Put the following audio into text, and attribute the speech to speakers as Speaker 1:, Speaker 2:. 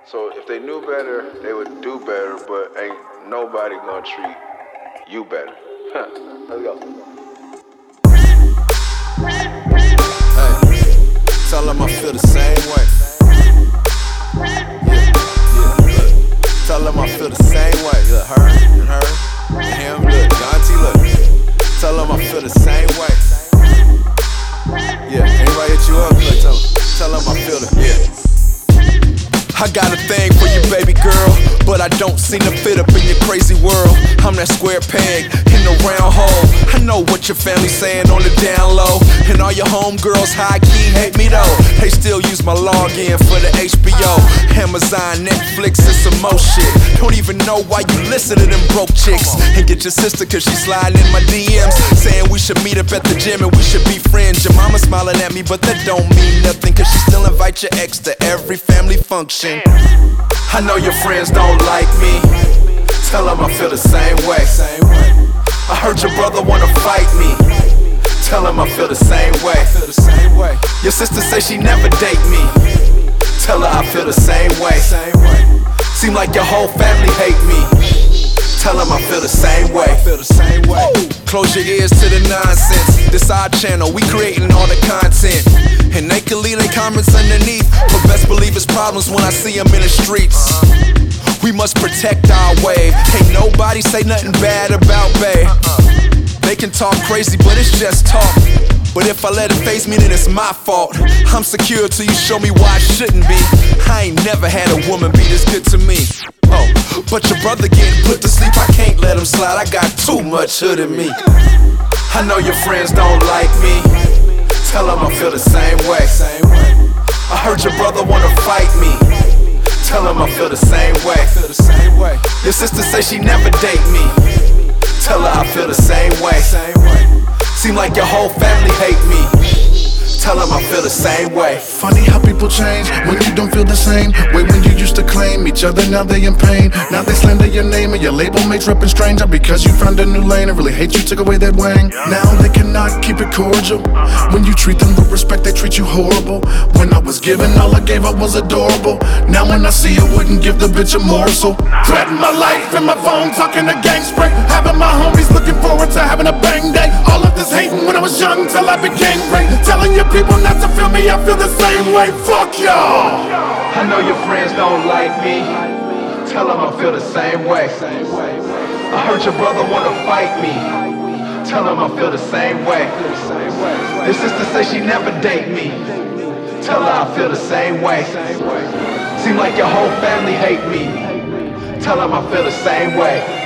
Speaker 1: So if they knew better, they would do better, but ain't nobody gonna treat you better. Let's go.
Speaker 2: Hey, tell them I feel the same way. Look. Tell them I feel the same way. Look, her and him, look, John T, look. Tell them I feel the same way. Yeah, anybody hit you up, look, tell them I feel it, I got a thing for you, baby girl, but I don't seem to fit up in your crazy world. I'm that square peg in the round hole. I know what your family's saying on the down low, and all your homegirls high-key hate me though. They still use my login for the HBO, Amazon, Netflix, and some more shit. Don't even know why you listen to them broke chicks. And get your sister cause she sliding in my DMs, saying we should meet up at the gym and we should be friends. Your mama smiling at me, but that don't mean nothing, cause she still invite your ex to every family function. I know your friends don't like me. Tell them I feel the same way. I heard your brother wanna fight me. Tell him I feel the same way. Your sister say she never date me. Tell her I feel the same way. Seem like your whole family hate me. Tell them I feel the same way. Close your ears to the nonsense. This our channel, we creating all the content. And they can leave their comments underneath, but best believe it's problems when I see them in the streets. We must protect our wave. Ain't nobody say nothing bad about Bay. They can talk crazy, but it's just talk. But if I let it face me, then it's my fault. I'm secure till you show me why I shouldn't be. I ain't never had a woman be this good to me. Oh, but your brother getting put to sleep, I can't let him slide. I got too much hood in me. I know your friends don't like me. Tell them I feel the same way. I heard your brother wanna fight me. Tell him I feel the same way. Your sister say she never date me. Tell her I feel the same way. Seem like your whole family hate me. Tell them I feel the same way.
Speaker 3: Funny how people change when you don't feel the same way. When you used to claim each other, now they in pain. Now they slander your name and your label mates reppin' strange. Because you found a new lane and really hate you, took away that wang. Now they cannot keep it cordial. When you treat them with respect, they treat you horrible. When I was given, all I gave up was adorable. Now when I see you, wouldn't give the bitch a morsel. Threaten my life and my phone, talking a gang spray. Having my homies looking forward to having a bang day. All of this hating when I was young till I became great. Telling your people not to feel me, I feel the same way. Fuck y'all.
Speaker 1: I know your friends don't like me. Tell them I feel the same way. I heard your brother wanna fight me. Tell them I feel the same way. Your sister say she never date me. Tell her I feel the same way. Seem like your whole family hate me. Tell them I feel the same way.